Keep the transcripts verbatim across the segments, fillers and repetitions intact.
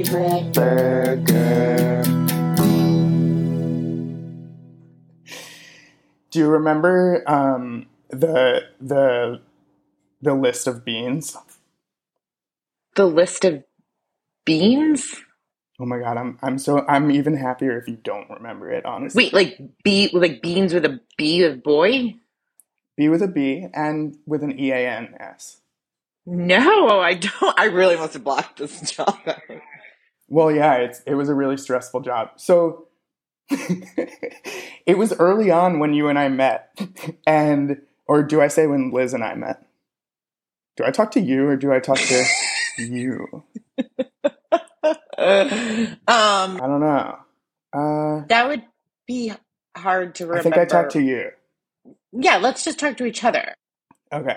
Patrick Burger. Do you remember um, the the the list of beans? The list of beans? Oh my god, I'm I'm so I'm even happier if you don't remember it, honestly. Wait, like B, like beans with a B of boy? B with a B and with an E A N S. No, I don't. I really must have blocked this job out. Well, yeah, it's it was a really stressful job. So it was early on when you and I met, and or do I say when Liz and I met? Do I talk to you or do I talk to you? um, I don't know. Uh, that would be hard to remember. I think I talked to you. Yeah, let's just talk to each other. Okay.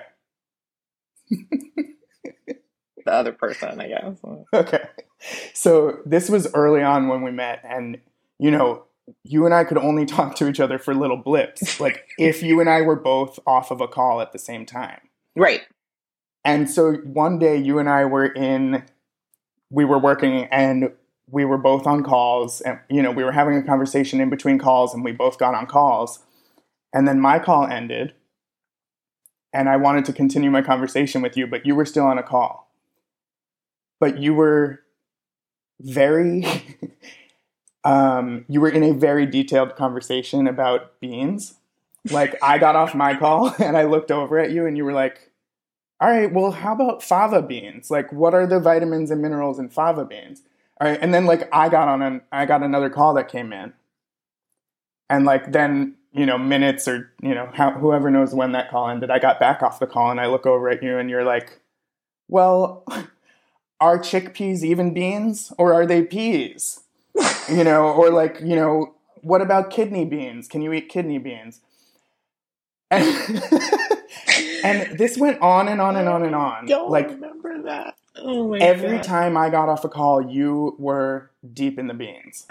The other person, I guess. Okay. So this was early on when we met, and you know, you and I could only talk to each other for little blips, like if you and I were both off of a call at the same time. Right. And so one day you and I were in, we were working and we were both on calls, and you know, we were having a conversation in between calls and we both got on calls. And then my call ended and I wanted to continue my conversation with you, but you were still on a call. But you were very, um, you were in a very detailed conversation about beans. Like I got off my call and I looked over at you and you were like, all right, well, how about fava beans? Like, what are the vitamins and minerals in fava beans? All right, and then like I got on an, I got another call that came in. And like then, you know, minutes or, you know, how, whoever knows when that call ended, I got back off the call and I look over at you and you're like, well, are chickpeas even beans or are they peas? You know, or like, you know, what about kidney beans? Can you eat kidney beans? And, and this went on and on and on and on. I don't like, remember that. Oh my every God. time I got off a call, you were deep in the beans.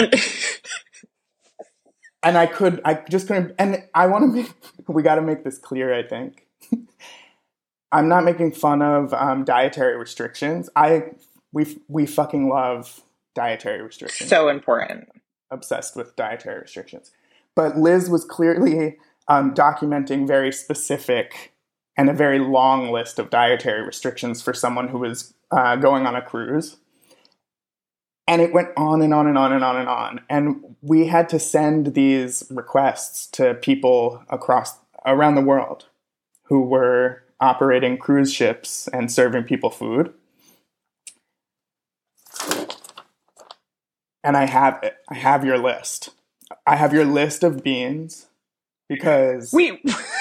And I could, I just couldn't, and I want to make, we got to make this clear, I think. I'm not making fun of um, dietary restrictions. I, we, we fucking love dietary restrictions. So important. Obsessed with dietary restrictions. But Liz was clearly um, documenting very specific and a very long list of dietary restrictions for someone who was uh, going on a cruise. And it went on and on and on and on and on. And we had to send these requests to people across, around the world who were operating cruise ships and serving people food. And I have it. I have your list. I have your list of beans because... Wait.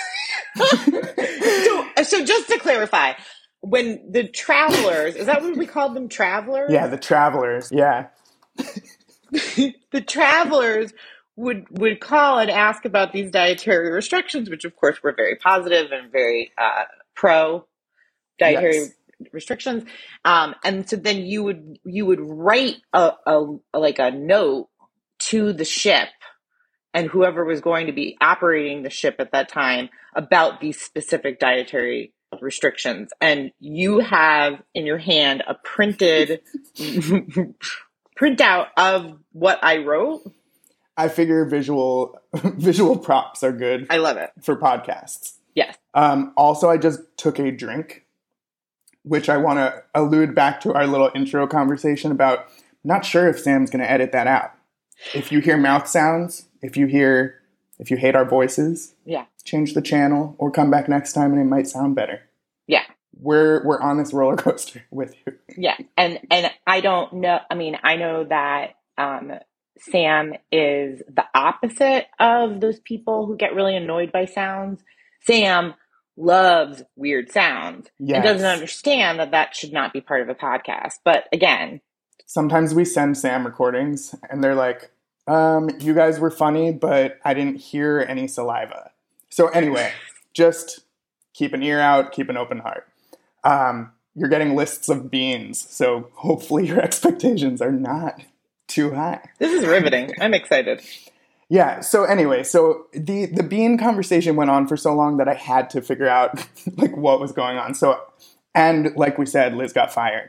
so, so just to clarify, when the travelers, is that what we called them, travelers? Yeah, the travelers. Yeah. The travelers would would call and ask about these dietary restrictions, which of course were very positive and very uh, pro dietary Yes. restrictions. Um, and so then you would you would write a, a like a note to the ship and whoever was going to be operating the ship at that time about these specific dietary restrictions. And you have in your hand a printed printout of what I wrote. I figure visual visual props are good. I love it. For podcasts. Yes. Um, also, I just took a drink, which I want to allude back to our little intro conversation about. Not sure if Sam's going to edit that out. If you hear mouth sounds, if you hear, if you hate our voices, yeah, change the channel or come back next time and it might sound better. Yeah. We're we're on this roller coaster with you. Yeah. And and I don't know, I mean, I know that um, Sam is the opposite of those people who get really annoyed by sounds. Sam loves weird sounds Yes. and doesn't understand that that should not be part of a podcast. But again, sometimes we send Sam recordings and they're like, um, you guys were funny, but I didn't hear any saliva. So anyway, just keep an ear out, keep an open heart. Um, you're getting lists of beans, so hopefully your expectations are not too high. This is riveting. I'm excited. Yeah, so anyway, so the, the bean conversation went on for so long that I had to figure out like what was going on. So, and like we said, Liz got fired.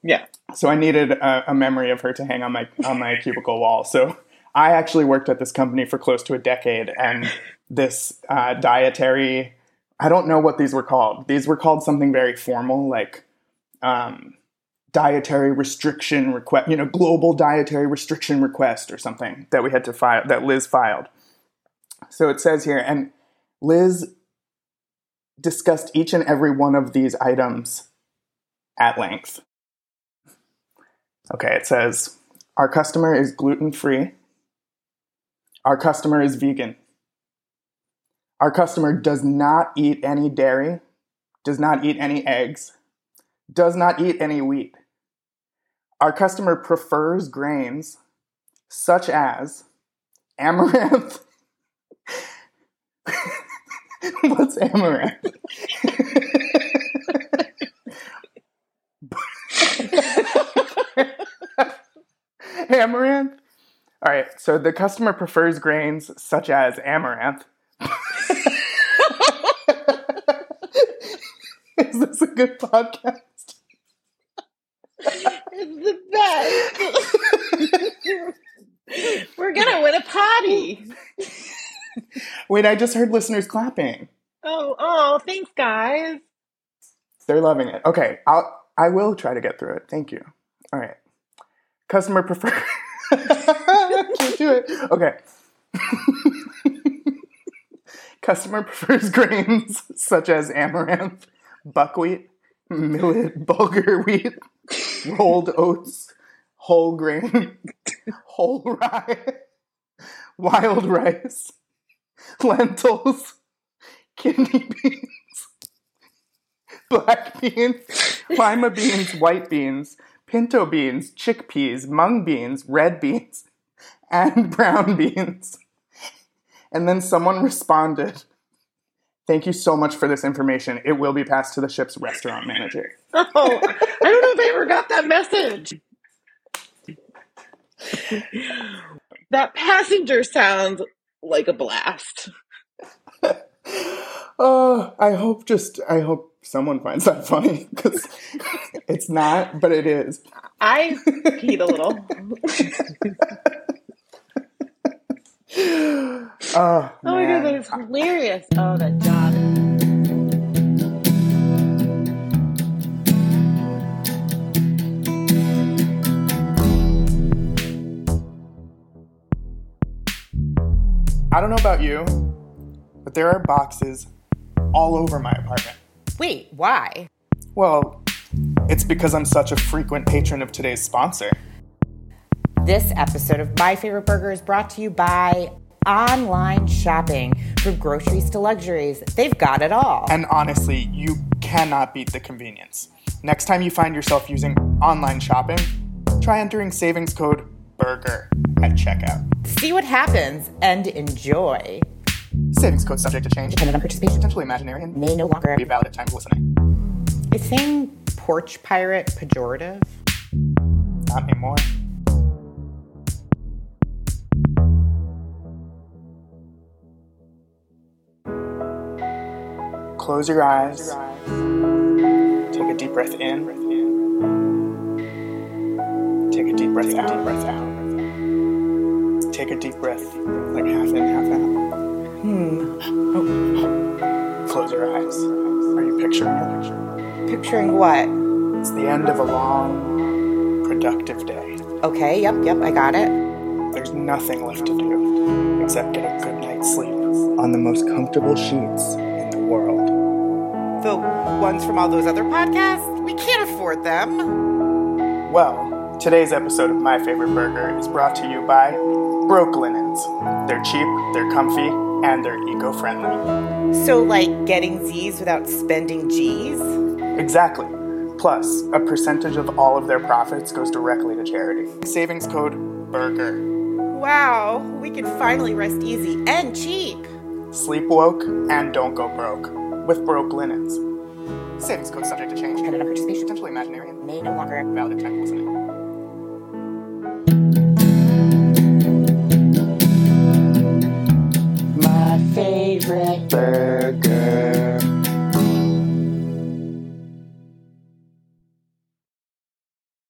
Yeah. So I needed a, a memory of her to hang on my on my cubicle wall. So I actually worked at this company for close to a decade, and this uh, dietary, I don't know what these were called. These were called something very formal, like um, dietary restriction request, you know, global dietary restriction request or something that we had to file, that Liz filed. So it says here, and Liz discussed each and every one of these items at length. Okay, it says, our customer is gluten-free. Our customer is vegan. Our customer does not eat any dairy, does not eat any eggs, does not eat any wheat. Our customer prefers grains such as amaranth. What's amaranth? Amaranth? All right, so the customer prefers grains such as amaranth. Is this a good podcast? It's the best. We're gonna win a potty. Wait, I just heard listeners clapping. Oh, oh, thanks, guys. They're loving it. Okay, I'll I will try to get through it. Thank you. All right. Customer prefer. Can't do it. Okay. Customer prefers grains such as amaranth, buckwheat, millet, bulgur wheat, rolled oats, whole grain, whole rye, wild rice, lentils, kidney beans, black beans, lima beans, white beans, pinto beans, chickpeas, mung beans, red beans, and brown beans. And then someone responded, thank you so much for this information. It will be passed to the ship's restaurant manager. Oh, I don't know if I ever got that message. That passenger sounds like a blast. Oh, I hope just, I hope someone finds that funny, because it's not, but it is. I peed a little. Oh, oh my god, that is hilarious. Oh, that job. I don't know about you, but there are boxes all over my apartment. Wait, why? Well, it's because I'm such a frequent patron of today's sponsor. This episode of My Favorite Burger is brought to you by online shopping. From groceries to luxuries, they've got it all. And honestly, you cannot beat the convenience. Next time you find yourself using online shopping, try entering savings code BURGER at checkout. See what happens and enjoy. Savings code subject to change. Dependent on participation. Potentially imaginary and May no longer be valid at time of listening. Is saying porch pirate pejorative? Not anymore. Close your eyes. Take a deep breath in. Take a deep breath out. Deep breath out. Take a deep breath, like half in, half out. Hmm. Oh. Close your eyes. Are you picturing it? Picturing what? It's the end of a long, productive day. Okay, yep, yep, I got it. There's nothing left to do except get a good night's sleep on the most comfortable sheets in the world. The ones from all those other podcasts? We can't afford them. Well, today's episode of My Favorite Burger is brought to you by Broke Linens. They're cheap, they're comfy, and they're eco-friendly. So like getting Z's without spending G's? Exactly. Plus, a percentage of all of their profits goes directly to charity. Savings code BURGER. Wow, we can finally rest easy and cheap. Sleep woke and don't go broke with Broke Linens. Savings code subject to change. Dependent on participation. Potentially imaginary and May no longer valid at time of listening.